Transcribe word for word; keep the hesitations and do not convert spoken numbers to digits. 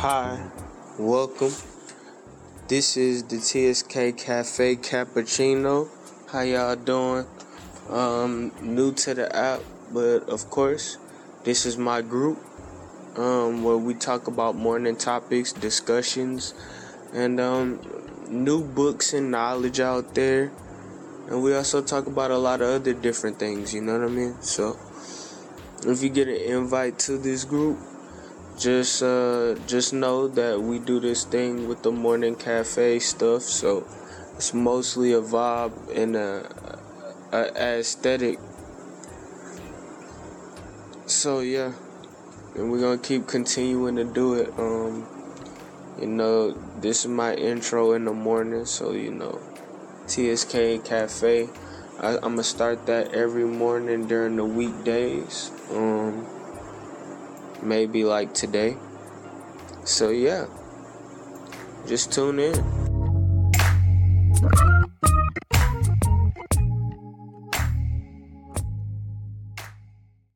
Hi, welcome. This is the T S K Cafe Cappuccino. How y'all doing? Um, new to the app, but of course, this is my group um, where we talk about morning topics, discussions, and um, new books and knowledge out there. And we also talk about a lot of other different things, you know what I mean? So, if you get an invite to this group, Just uh, just know that we do this thing with the morning cafe stuff, so it's mostly a vibe and a, a aesthetic. So yeah, and we're gonna keep continuing to do it. Um, you know, this is my intro in the morning, so you know, T S K Cafe. I, I'm gonna start that every morning during the weekdays. Um, maybe like today. So yeah. Just tune in.